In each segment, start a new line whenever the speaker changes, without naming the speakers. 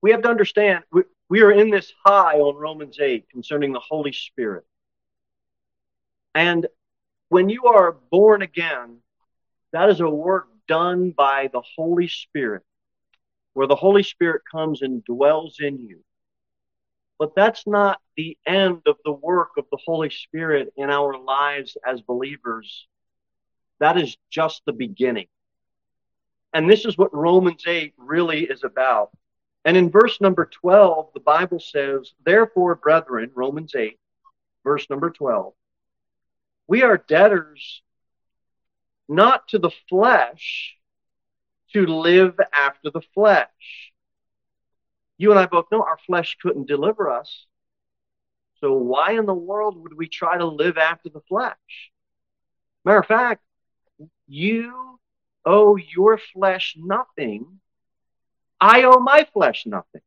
we have to understand, we are in this high on Romans 8 concerning the Holy Spirit. And when you are born again, that is a work done by the Holy Spirit, where the Holy Spirit comes and dwells in you. But that's not the end of the work of the Holy Spirit in our lives as believers. That is just the beginning. And this is what Romans 8 really is about. And in verse number 12, the Bible says, therefore, brethren, Romans 8, verse number 12, we are debtors not to the flesh to live after the flesh. You and I both know our flesh couldn't deliver us. So why in the world would we try to live after the flesh? Matter of fact, you owe your flesh nothing. I owe my flesh nothing.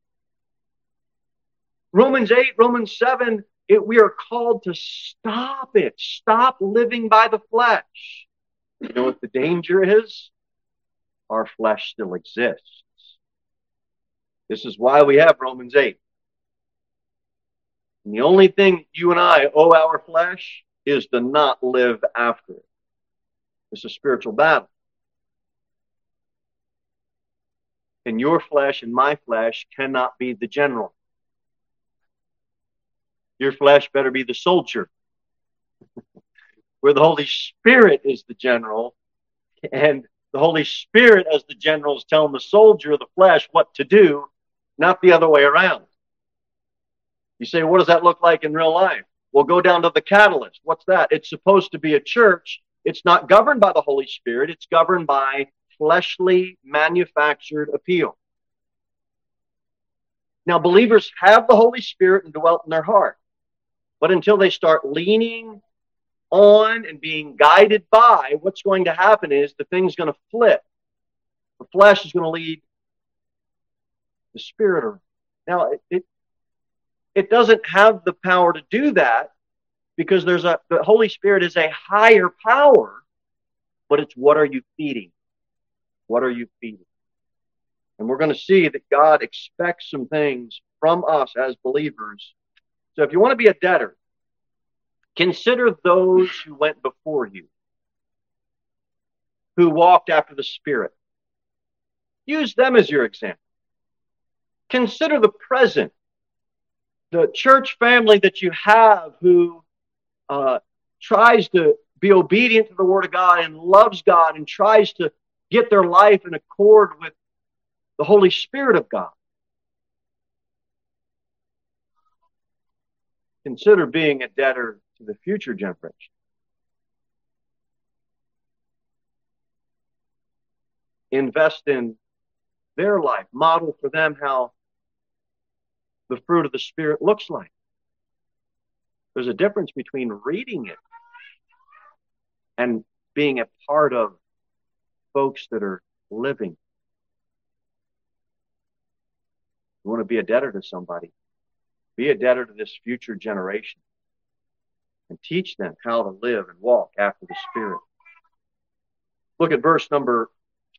Romans 8, Romans 7, we are called to stop it. Stop living by the flesh. You know what the danger is? Our flesh still exists. This is why we have Romans 8. And the only thing you and I owe our flesh is to not live after it. It's a spiritual battle. And your flesh and my flesh cannot be the general. Your flesh better be the soldier. Where the Holy Spirit is the general, and the Holy Spirit as the general is telling the soldier of the flesh what to do, not the other way around. You say, what does that look like in real life? Well, go down to the catalyst. What's that? It's supposed to be a church. It's not governed by the Holy Spirit. It's governed by fleshly, manufactured appeal. Now, believers have the Holy Spirit and dwelt in their heart. But until they start leaning on and being guided by, what's going to happen is the thing's going to flip. The flesh is going to lead the Spirit. Now, it doesn't have the power to do that because the Holy Spirit is a higher power, but it's what are you feeding? What are you feeding? And we're going to see that God expects some things from us as believers. So if you want to be a debtor, consider those who went before you, who walked after the Spirit. Use them as your example. Consider the present, the church family that you have who tries to be obedient to the Word of God and loves God and tries to get their life in accord with the Holy Spirit of God. Consider being a debtor to the future generation. Invest in their life. Model for them how the fruit of the Spirit looks like. There's a difference between reading it and being a part of folks that are living. You want to be a debtor to somebody, be a debtor to this future generation and teach them how to live and walk after the Spirit. Look at verse number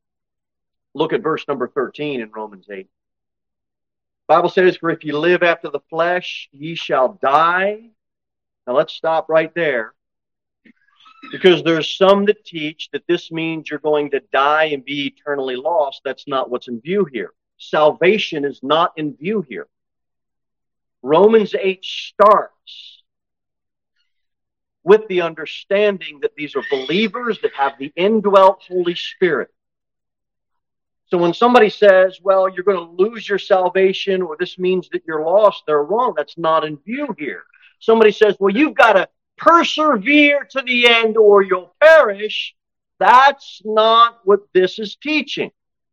13 in Romans 8. The Bible says, for if you live after the flesh, ye shall die. Now let's stop right there. Because there's some that teach that this means you're going to die and be eternally lost. That's not what's in view here. Salvation is not in view here. Romans 8 starts with the understanding that these are believers that have the indwelt Holy Spirit. So when somebody says, well, you're going to lose your salvation or this means that you're lost, they're wrong. That's not in view here. Somebody says, well, you've got to persevere to the end or you'll perish. That's not what this is teaching.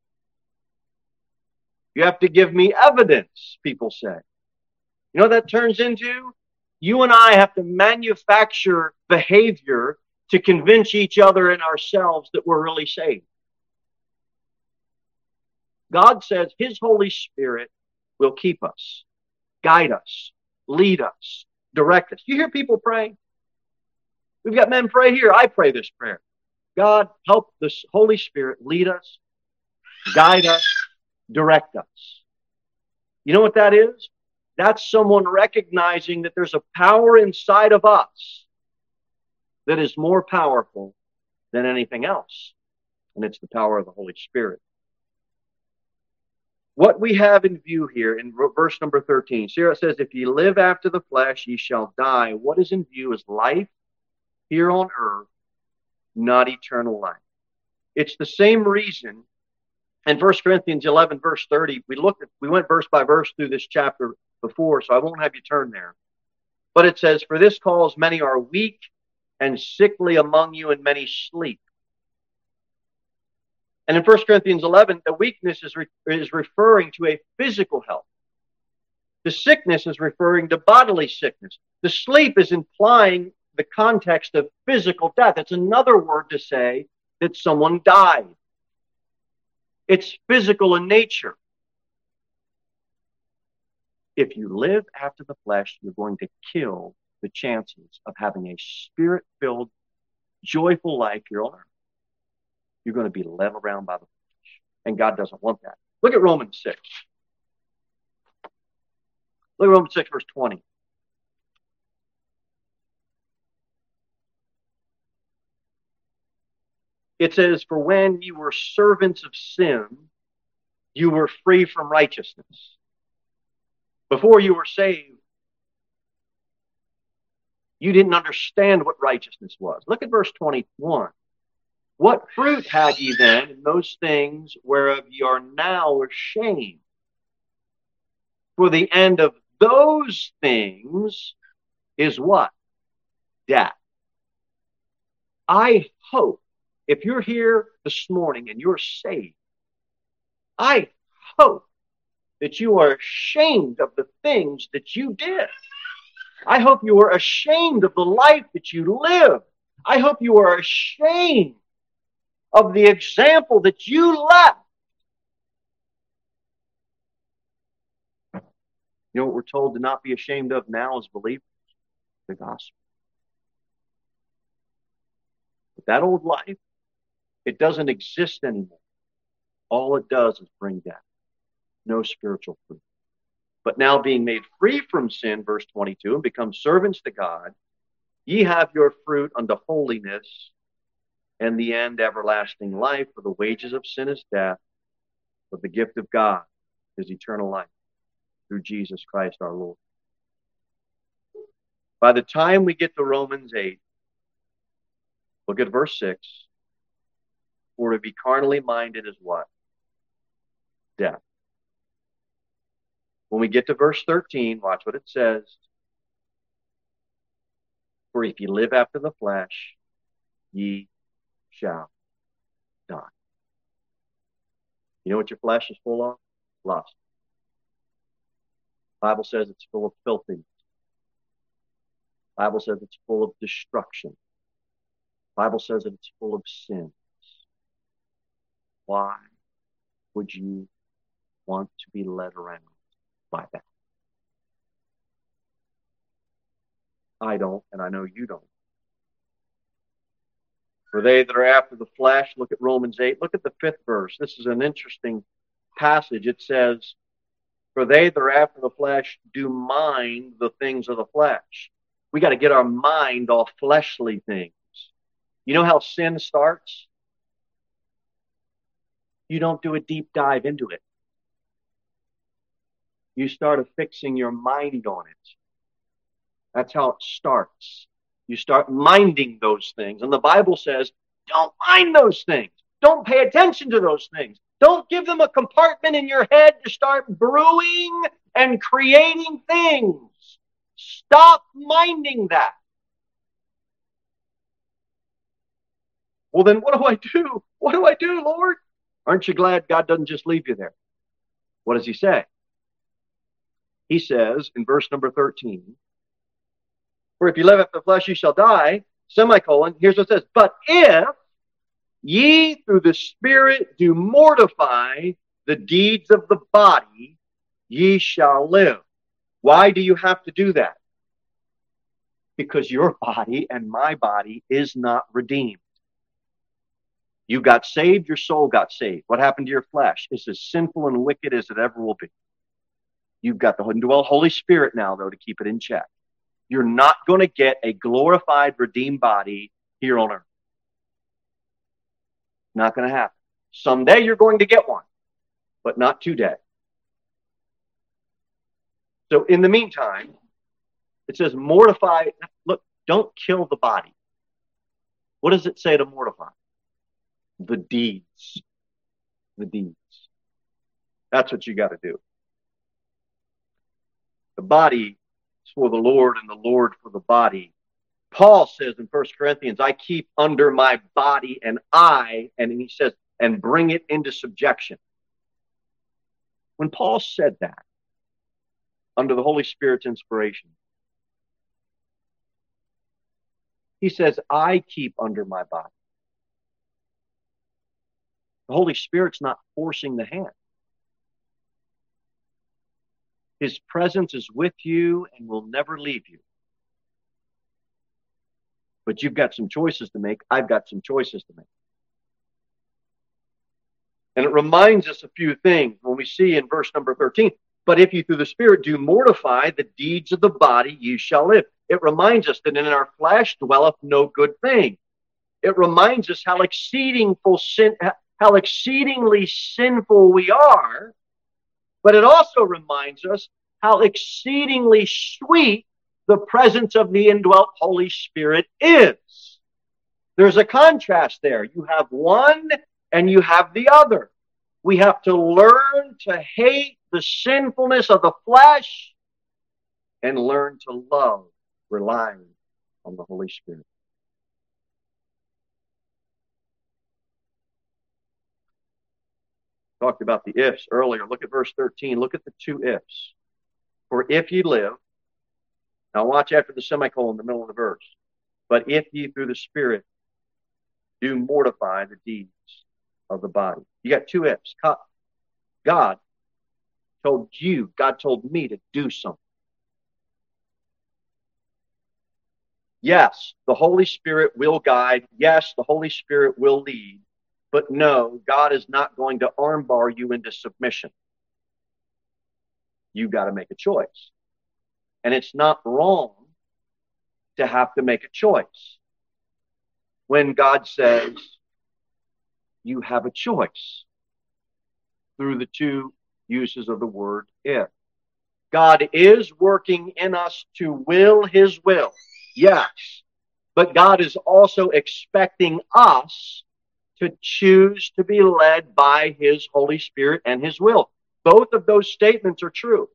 You have to give me evidence, people say. You know what that turns into? You and I have to manufacture behavior to convince each other and ourselves that we're really saved. God says His Holy Spirit will keep us, guide us, lead us, direct us. You hear people pray? We've got men pray here. I pray this prayer. God, help the Holy Spirit lead us, guide us, direct us. You know what that is? That's someone recognizing that there's a power inside of us that is more powerful than anything else. And it's the power of the Holy Spirit. What we have in view here in verse number 13, here it says, if ye live after the flesh, ye shall die. What is in view is life here on earth, not eternal life. It's the same reason in 1 Corinthians 11, verse 30, we went verse by verse through this chapter before, so I won't have you turn there. But it says, for this cause many are weak and sickly among you, and many sleep. And in 1 Corinthians 11, the weakness is referring to a physical health. The sickness is referring to bodily sickness. The sleep is implying the context of physical death. It's another word to say that someone died. It's physical in nature. If you live after the flesh, you're going to kill the chances of having a spirit-filled, joyful life here on earth. You're going to be led around by the flesh. And God doesn't want that. Look at Romans 6. Look at Romans 6, verse 20. It says, for when you were servants of sin, you were free from righteousness. Before you were saved, you didn't understand what righteousness was. Look at verse 21. What fruit had ye then in those things whereof ye are now ashamed? For the end of those things is what? Death. I hope, if you're here this morning and you're saved, I hope that you are ashamed of the things that you did. I hope you are ashamed of the life that you lived. I hope you are ashamed of the example that you left. You know what we're told to not be ashamed of now as believers? The gospel. But that old life, it doesn't exist anymore. All it does is bring death. No spiritual fruit. But now being made free from sin, verse 22, and become servants to God, ye have your fruit unto holiness, and the end everlasting life. For the wages of sin is death, but the gift of God is eternal life through Jesus Christ our Lord. By the time we get to Romans 8, look at verse 6. For to be carnally minded is what? Death. When we get to verse 13, watch what it says. For if ye live after the flesh, ye shall die. You know what your flesh is full of? Lust. The Bible says it's full of filthiness. The Bible says it's full of destruction. The Bible says that it's full of sins. Why would you want to be led around by that? I don't, and I know you don't. For they that are after the flesh, look at Romans 8. Look at the 5th verse. This is an interesting passage. It says, for they that are after the flesh do mind the things of the flesh. We got to get our mind off fleshly things. You know how sin starts? You don't do a deep dive into it. You start affixing your mind on it. That's how it starts. You start minding those things. And the Bible says, don't mind those things. Don't pay attention to those things. Don't give them a compartment in your head to start brewing and creating things. Stop minding that. Well, then what do I do? What do I do, Lord? Aren't you glad God doesn't just leave you there? What does he say? He says in verse number 13, for if you live after the flesh, you shall die, semicolon, here's what it says, but if ye through the Spirit do mortify the deeds of the body, ye shall live. Why do you have to do that? Because your body and my body is not redeemed. You got saved, your soul got saved. What happened to your flesh? It's as sinful and wicked as it ever will be. You've got the indwelt Holy Spirit now, though, to keep it in check. You're not going to get a glorified, redeemed body here on earth. Not going to happen. Someday you're going to get one, but not today. So in the meantime, it says mortify. Look, don't kill the body. What does it say to mortify? The deeds. The deeds. That's what you got to do. The body is for the Lord and the Lord for the body. Paul says in 1 Corinthians, I keep under my body and he says, and bring it into subjection. When Paul said that, under the Holy Spirit's inspiration, he says, I keep under my body. The Holy Spirit's not forcing the hand. His presence is with you and will never leave you. But you've got some choices to make. I've got some choices to make. And it reminds us a few things when we see in verse number 13, but if you through the Spirit do mortify the deeds of the body, you shall live. It reminds us that in our flesh dwelleth no good thing. It reminds us how exceedingly sinful we are, but it also reminds us how exceedingly sweet the presence of the indwelt Holy Spirit is. There's a contrast there. You have one and you have the other. We have to learn to hate the sinfulness of the flesh and learn to love relying on the Holy Spirit. Talked about the ifs earlier. Look at verse 13. Look at the two ifs. For if ye live, now watch after the semicolon in the middle of the verse. But if ye through the Spirit do mortify the deeds of the body. You got two ifs. God told me to do something. Yes, the Holy Spirit will guide. Yes, the Holy Spirit will lead. But no, God is not going to armbar you into submission. You got to make a choice. And it's not wrong to have to make a choice. When God says, you have a choice through the two uses of the word if. God is working in us to will his will. Yes. But God is also expecting us to choose to be led by his Holy Spirit and his will. Both of those statements are true.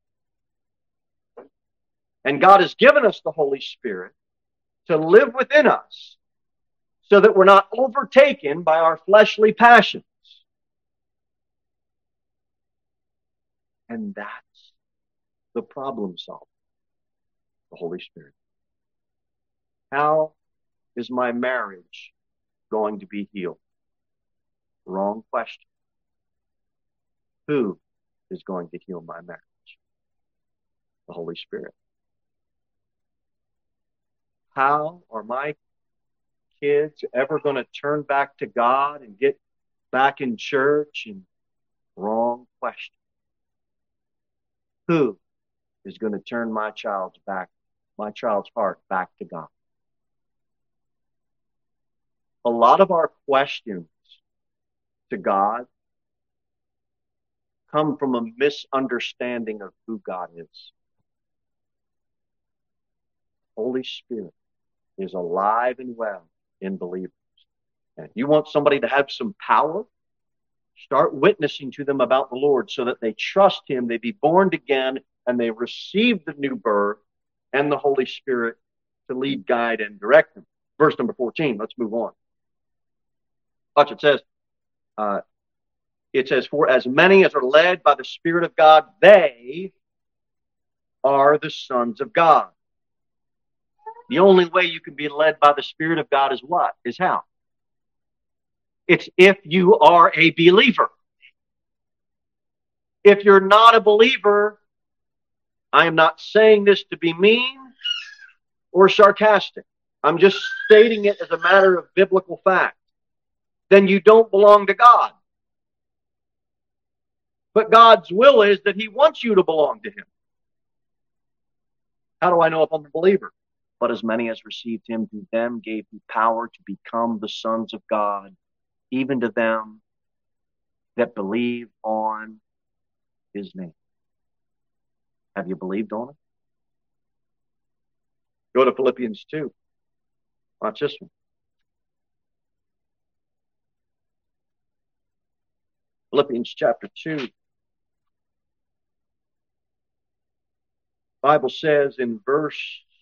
And God has given us the Holy Spirit to live within us so that we're not overtaken by our fleshly passions. And that's the problem solver, the Holy Spirit. How is my marriage going to be healed? Wrong question. Who is going to heal my marriage? The Holy Spirit. How are my kids ever going to turn back to God and get back in church? And wrong question. Who is going to turn my child's heart back to God? A lot of our questions to God come from a misunderstanding of who God is. Holy Spirit is alive and well in believers. And if you want somebody to have some power, start witnessing to them about the Lord so that they trust him, they be born again, and they receive the new birth and the Holy Spirit to lead, guide, and direct them. Verse number 14, let's move on. Watch, it says, for as many as are led by the Spirit of God, they are the sons of God. The only way you can be led by the Spirit of God is what? Is how? It's if you are a believer. If you're not a believer, I am not saying this to be mean or sarcastic. I'm just stating it as a matter of biblical fact. Then you don't belong to God. But God's will is that He wants you to belong to Him. How do I know if I'm a believer? But as many as received Him, to them gave He power to become the sons of God, even to them that believe on His name. Have you believed on it? Go to Philippians 2. Watch this one. Philippians chapter 2. The Bible says in verse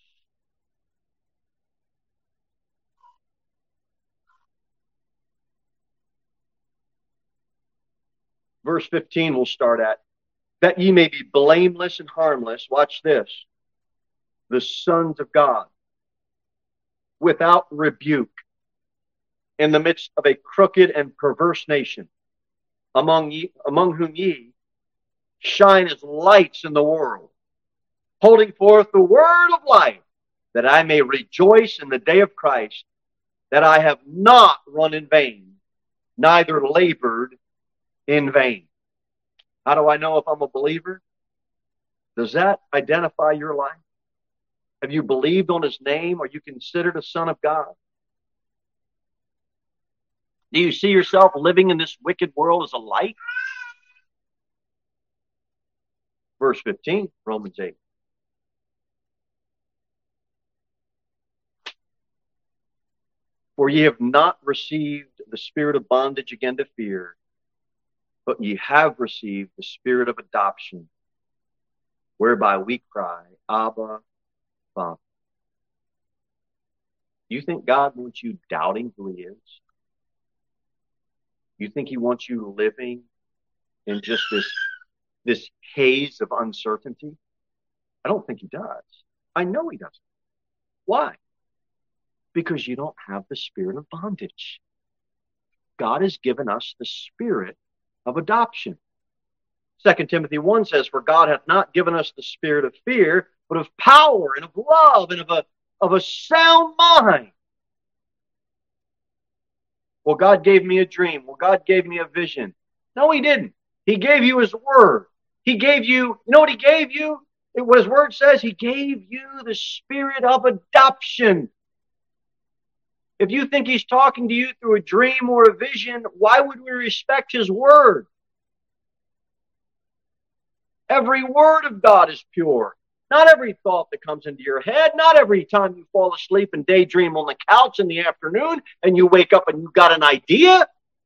15 we'll start at. That ye may be blameless and harmless. Watch this. The sons of God, without rebuke, in the midst of a crooked and perverse nation, among whom ye shine as lights in the world, holding forth the word of life, that I may rejoice in the day of Christ, that I have not run in vain, neither labored in vain. How do I know if I'm a believer? Does that identify your life? Have you believed on His name? Are you considered a son of God? Do you see yourself living in this wicked world as a light? Verse 15, Romans 8. For ye have not received the spirit of bondage again to fear, but ye have received the spirit of adoption, whereby we cry, Abba, Father. You think God wants you doubting who He is? You think He wants you living in just this haze of uncertainty? I don't think He does. I know He doesn't. Why? Because you don't have the spirit of bondage. God has given us the spirit of adoption. 2 Timothy 1 says, for God hath not given us the spirit of fear, but of power and of love and of a sound mind. Well, God gave me a dream. Well, God gave me a vision. No, He didn't. He gave you His word. He gave you, you know what He gave you? What His word says, He gave you the spirit of adoption. If you think He's talking to you through a dream or a vision, why would we respect His word? Every word of God is pure. Not every thought that comes into your head, not every time you fall asleep and daydream on the couch in the afternoon and you wake up and you got an idea.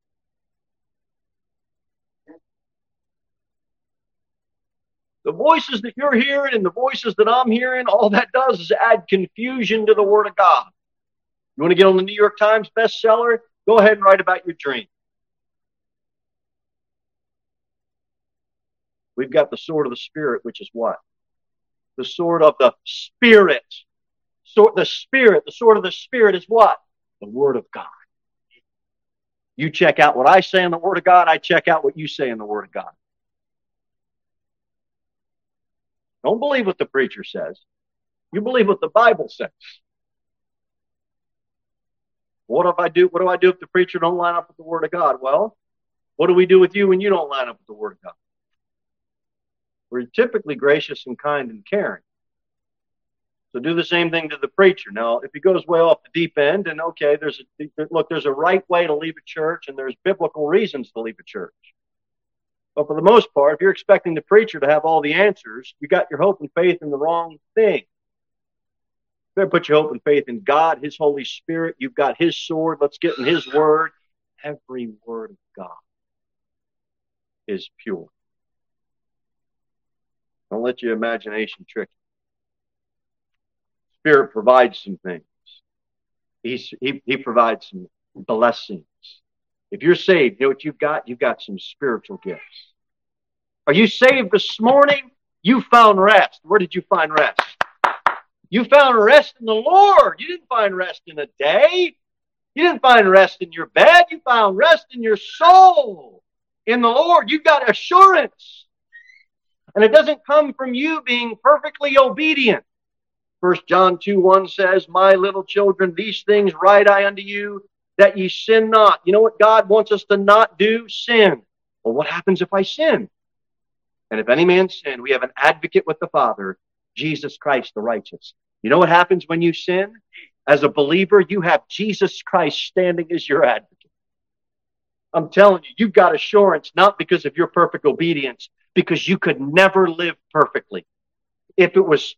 The voices that you're hearing and the voices that I'm hearing, all that does is add confusion to the Word of God. You want to get on the New York Times bestseller? Go ahead and write about your dream. We've got the sword of the Spirit, which is what? The sword of the Spirit. The sword of the Spirit is what? The Word of God. You check out what I say in the Word of God, I check out what you say in the Word of God. Don't believe what the preacher says. You believe what the Bible says. What do I do if the preacher don't line up with the Word of God? Well, what do we do with you when you don't line up with the Word of God? We're typically gracious and kind and caring. So do the same thing to the preacher. Now, if he goes way off the deep end, and okay, there's a right way to leave a church, and there's biblical reasons to leave a church. But for the most part, if you're expecting the preacher to have all the answers, you got your hope and faith in the wrong thing. You better put your hope and faith in God, His Holy Spirit. You've got His sword. Let's get in His word. Every word of God is pure. Don't let your imagination trick you. Spirit provides some things. He provides some blessings. If you're saved, you know what you've got? You've got some spiritual gifts. Are you saved this morning? You found rest. Where did you find rest? You found rest in the Lord. You didn't find rest in a day. You didn't find rest in your bed. You found rest in your soul. In the Lord, you've got assurance. And it doesn't come from you being perfectly obedient. 1 John 2:1 says, my little children, these things write I unto you, that ye sin not. You know what God wants us to not do? Sin. Well, what happens if I sin? And if any man sin, we have an advocate with the Father, Jesus Christ the righteous. You know what happens when you sin? As a believer, you have Jesus Christ standing as your advocate. I'm telling you, you've got assurance, not because of your perfect obedience, because you could never live perfectly. If it was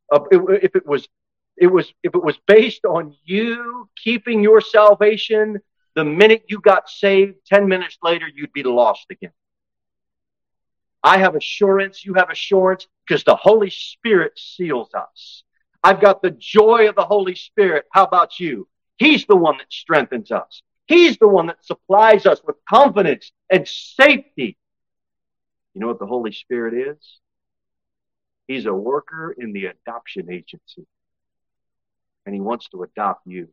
based on you keeping your salvation, the minute you got saved, 10 minutes later, you'd be lost again. I have assurance, you have assurance, because the Holy Spirit seals us. I've got the joy of the Holy Spirit. How about you? He's the one that strengthens us. He's the one that supplies us with confidence and safety. You know what the Holy Spirit is? He's a worker in the adoption agency. And he wants to adopt you.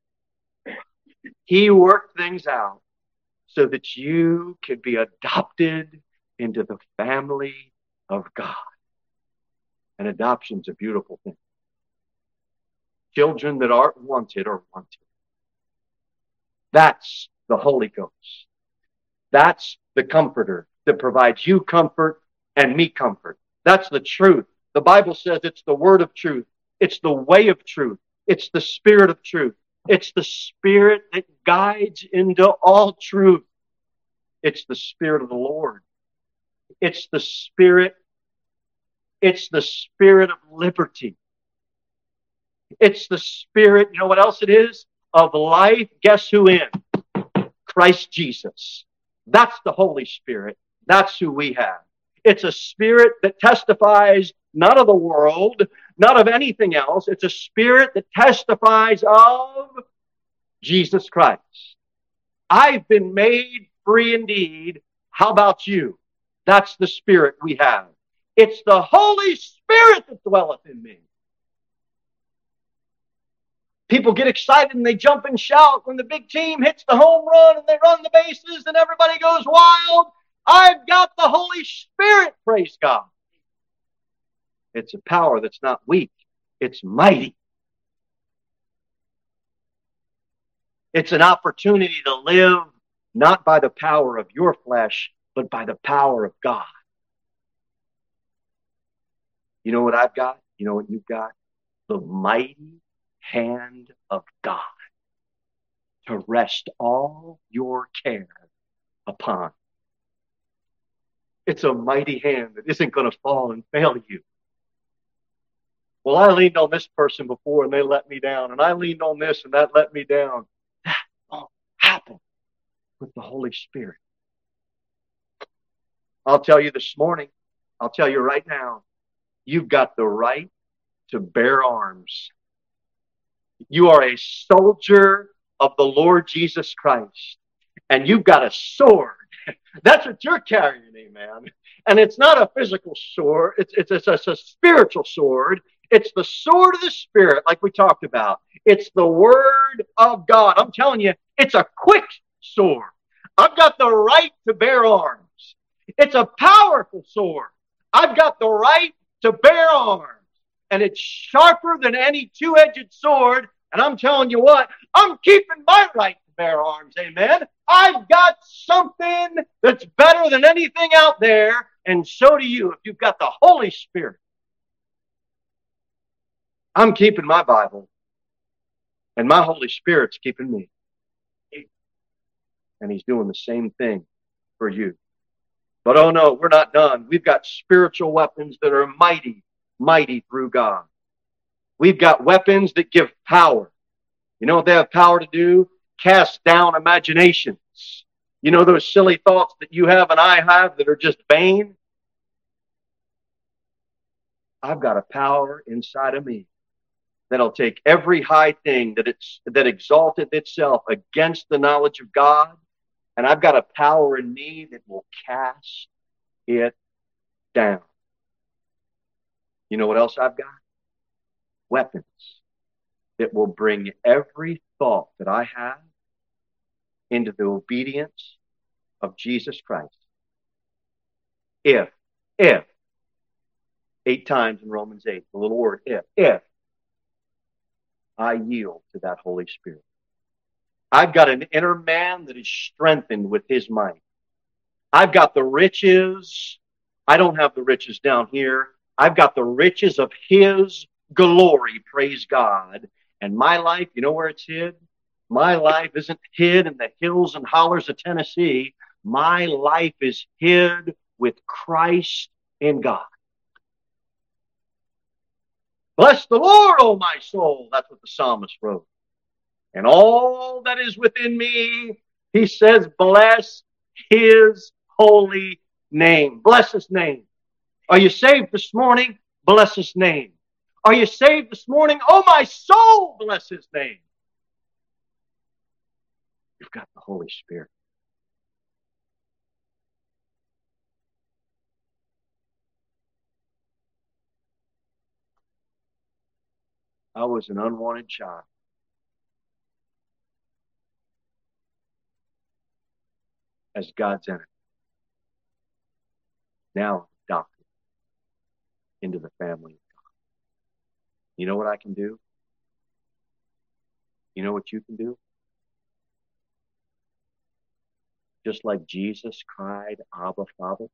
He worked things out so that you could be adopted into the family of God. And adoption's a beautiful thing. Children that aren't wanted are wanted. That's the Holy Ghost. That's the comforter that provides you comfort and me comfort. That's the truth. The Bible says it's the word of truth. It's the way of truth. It's the Spirit of truth. It's the Spirit that guides into all truth. It's the Spirit of the Lord. It's the Spirit. It's the Spirit of liberty. It's the Spirit, you know what else it is? Of life. Guess who in? Christ Jesus. That's the Holy Spirit. That's who we have. It's a Spirit that testifies not of the world, not of anything else. It's a Spirit that testifies of Jesus Christ. I've been made free indeed. How about you? That's the Spirit we have. It's the Holy Spirit that dwelleth in me. People get excited and they jump and shout when the big team hits the home run and they run the bases and everybody goes wild. I've got the Holy Spirit, praise God. It's a power that's not weak. It's mighty. It's an opportunity to live not by the power of your flesh, but by the power of God. You know what I've got? You know what you've got? The mighty hand of God to rest all your care upon. It's a mighty hand that isn't going to fall and fail you. Well, I leaned on this person before and they let me down, and I leaned on this and that let me down. That won't happen with the Holy Spirit. I'll tell you this morning, I'll tell you right now, you've got the right to bear arms. You are a soldier of the Lord Jesus Christ, and you've got a sword. That's what you're carrying, amen. And it's not a physical sword. It's a spiritual sword. It's the sword of the Spirit, like we talked about. It's the Word of God. I'm telling you, it's a quick sword. I've got the right to bear arms. It's a powerful sword. I've got the right to bear arms. And it's sharper than any two-edged sword. And I'm telling you what, I'm keeping my right to bear arms, amen. I've got something that's better than anything out there, and so do you if you've got the Holy Spirit. I'm keeping my Bible, and my Holy Spirit's keeping me. And He's doing the same thing for you. But oh no, we're not done. We've got spiritual weapons that are mighty, mighty through God. We've got weapons that give power. You know what they have power to do? Cast down imaginations. You know those silly thoughts that you have and I have that are just vain? I've got a power inside of me that'll take every high thing that exalted itself against the knowledge of God, and I've got a power in me that will cast it down. You know what else I've got? Weapons that will bring every thought that I have into the obedience of Jesus Christ. If, 8 times in Romans 8, the little word if I yield to that Holy Spirit. I've got an inner man that is strengthened with His might. I've got the riches I don't have the riches down here. I've got the riches of His glory, praise God. And my life, you know where it's hid? My life isn't hid in the hills and hollers of Tennessee. My life is hid with Christ in God. Bless the Lord, O my soul. That's what the psalmist wrote. And all that is within me, he says, bless His holy name. Bless His name. Are you saved this morning? Bless His name. Are you saved this morning? Oh, my soul, bless His name. You've got the Holy Spirit. I was an unwanted child. As God's enemy. Now adopted into the family of God. You know what I can do? You know what you can do? Just like Jesus cried, Abba, Father,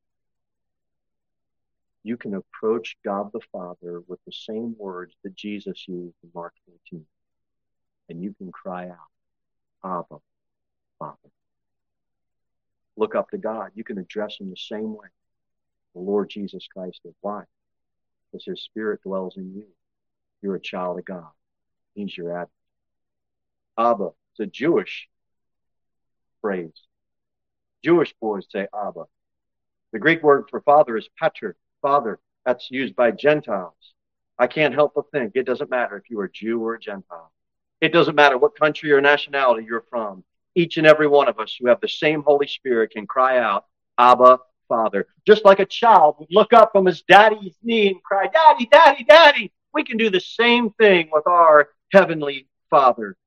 you can approach God the Father with the same words that Jesus used in Mark 14. And you can cry out, Abba, Father. Look up to God. You can address Him the same way the Lord Jesus Christ did. Why? Because His Spirit dwells in you. You're a child of God. He's your advocate. Abba, it's a Jewish phrase. Jewish boys say Abba. The Greek word for father is pater, father. That's used by Gentiles. I can't help but think it doesn't matter if you are Jew or a Gentile. It doesn't matter what country or nationality you're from. Each and every one of us who have the same Holy Spirit can cry out, Abba, Father. Just like a child would look up from his daddy's knee and cry, Daddy, Daddy, Daddy. We can do the same thing with our Heavenly Father.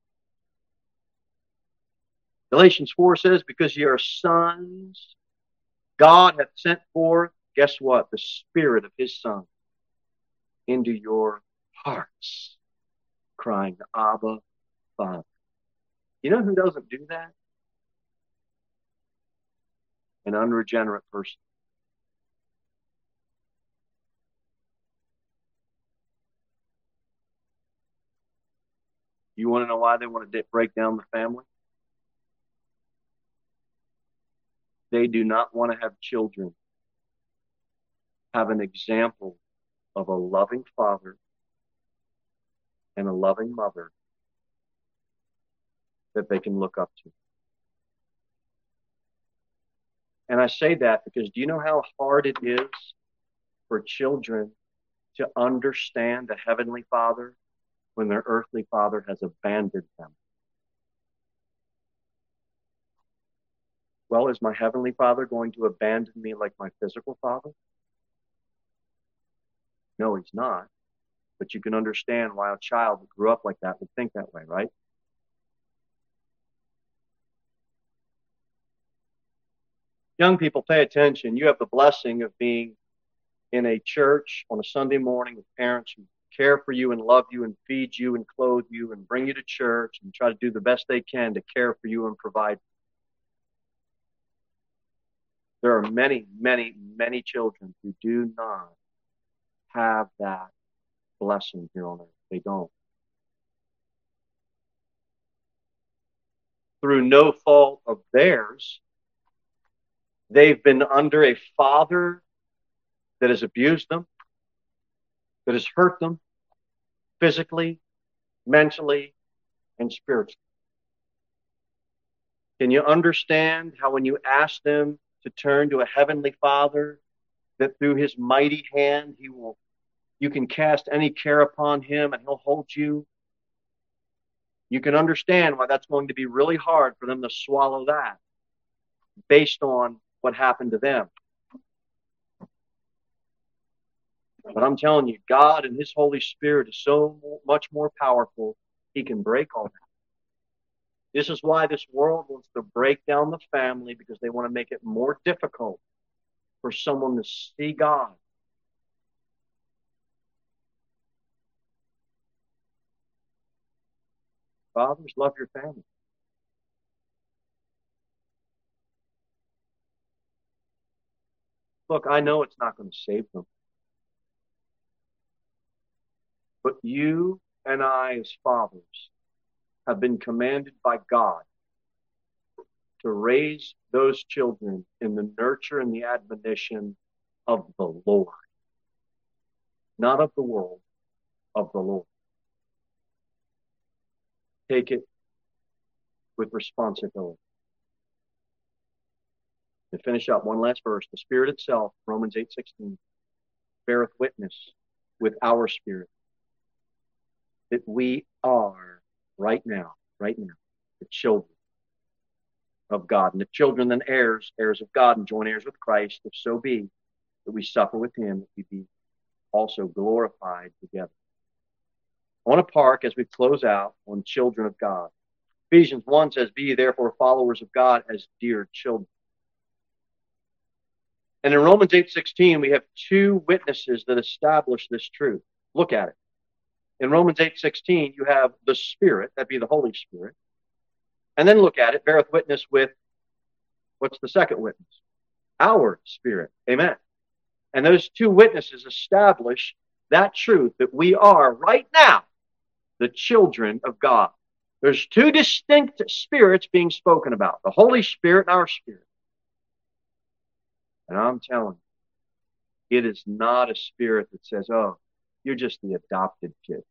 Galatians 4 says, because ye are sons, God hath sent forth, guess what? The Spirit of His Son into your hearts, crying, Abba, Father. You know who doesn't do that? An unregenerate person. You want to know why they want to break down the family? They do not want to have children have an example of a loving father and a loving mother that they can look up to. And I say that because do you know how hard it is for children to understand a heavenly Father when their earthly father has abandoned them? Well, is my heavenly Father going to abandon me like my physical father? No, He's not. But you can understand why a child that grew up like that would think that way, right? Young people, pay attention. You have the blessing of being in a church on a Sunday morning with parents who care for you and love you and feed you and clothe you and bring you to church and try to do the best they can to care for you and provide. There are many, many, many children who do not have that blessing here on earth. They don't. Through no fault of theirs, they've been under a father that has abused them, that has hurt them physically, mentally, and spiritually. Can you understand how when you ask them to turn to a heavenly Father, that through His mighty hand, you can cast any care upon Him and He'll hold you? You can understand why that's going to be really hard for them to swallow that based on what happened to them. But I'm telling you, God and His Holy Spirit is so much more powerful, He can break all that. This is why this world wants to break down the family, because they want to make it more difficult for someone to see God. Fathers, love your family. Look, I know it's not going to save them. But you and I, as fathers, have been commanded by God to raise those children in the nurture and the admonition of the Lord. Not of the world, of the Lord. Take it with responsibility. To finish up, one last verse. The Spirit itself, Romans 8:16, beareth witness with our spirit that we are right now, the children of God. And the children then heirs of God, and joint heirs with Christ, if so be that we suffer with him, that we be also glorified together. I want to park as we close out on children of God. Ephesians 1 says, be ye therefore followers of God as dear children. And in Romans 8:16, we have two witnesses that establish this truth. Look at it. In Romans 8:16, you have the Spirit, that'd be the Holy Spirit. And then look at it, beareth witness with, what's the second witness? Our spirit. Amen. And those two witnesses establish that truth that we are right now the children of God. There's two distinct spirits being spoken about, the Holy Spirit and our spirit. And I'm telling you, it is not a spirit that says, oh, you're just the adopted kid.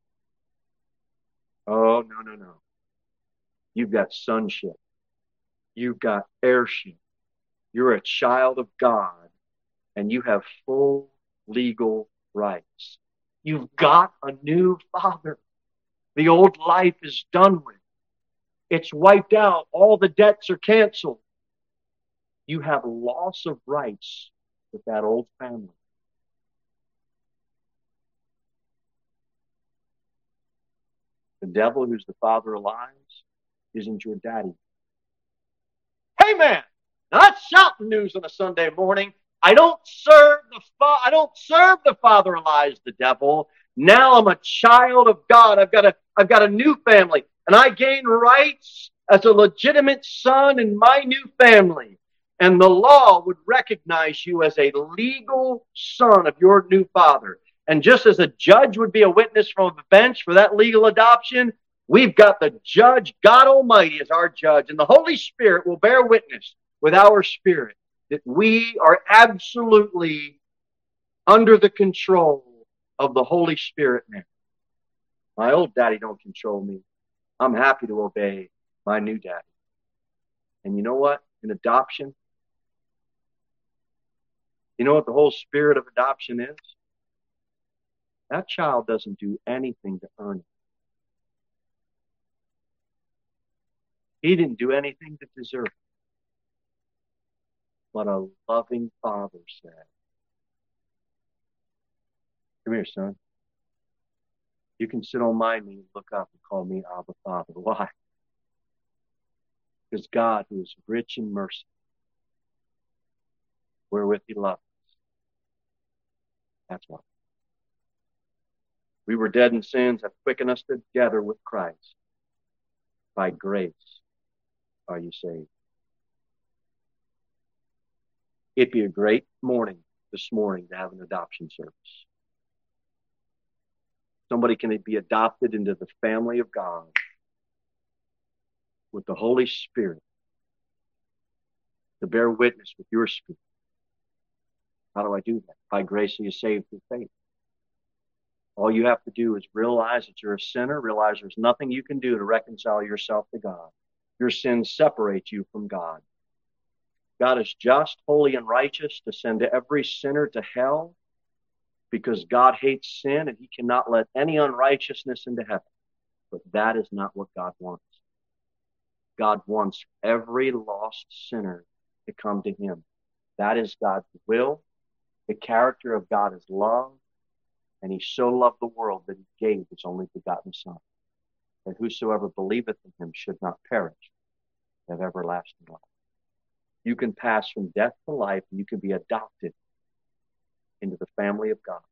Oh, no. You've got sonship. You've got heirship. You're a child of God, and you have full legal rights. You've got a new father. The old life is done with. It's wiped out. All the debts are canceled. You have loss of rights with that old family. The devil, who's the father of lies, isn't your daddy. Hey, man, now that's shouting news on a Sunday morning. I don't serve the father of lies, the devil. Now I'm a child of God. I've got a new family, and I gain rights as a legitimate son in my new family. And the law would recognize you as a legal son of your new father. And just as a judge would be a witness from a bench for that legal adoption, we've got the judge, God Almighty, as our judge. And the Holy Spirit will bear witness with our spirit that we are absolutely under the control of the Holy Spirit now. My old daddy don't control me. I'm happy to obey my new daddy. And you know what? In adoption, you know what the whole spirit of adoption is? That child doesn't do anything to earn it. He didn't do anything to deserve it. But a loving father said, come here, son. You can sit on my knee and look up and call me Abba Father. Why? Because God, who is rich in mercy, wherewith he loves us. That's why. We were dead in sins, have quickened us together with Christ. By grace are you saved. It'd be a great morning this morning to have an adoption service. Somebody can be adopted into the family of God with the Holy Spirit to bear witness with your spirit. How do I do that? By grace are you saved through faith. All you have to do is realize that you're a sinner, realize there's nothing you can do to reconcile yourself to God. Your sins separate you from God. God is just, holy, and righteous to send every sinner to hell because God hates sin and he cannot let any unrighteousness into heaven. But that is not what God wants. God wants every lost sinner to come to him. That is God's will. The character of God is love. And he so loved the world that he gave his only begotten Son, that whosoever believeth in him should not perish, but have everlasting life. You can pass from death to life, and you can be adopted into the family of God.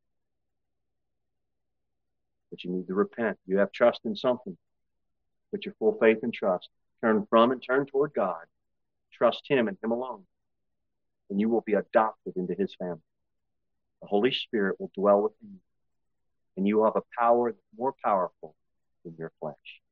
But you need to repent. You have trust in something. Put your full faith and trust. Turn from and turn toward God. Trust him and him alone. and you will be adopted into his family. The Holy Spirit will dwell within you, and you will have a power that's more powerful than your flesh.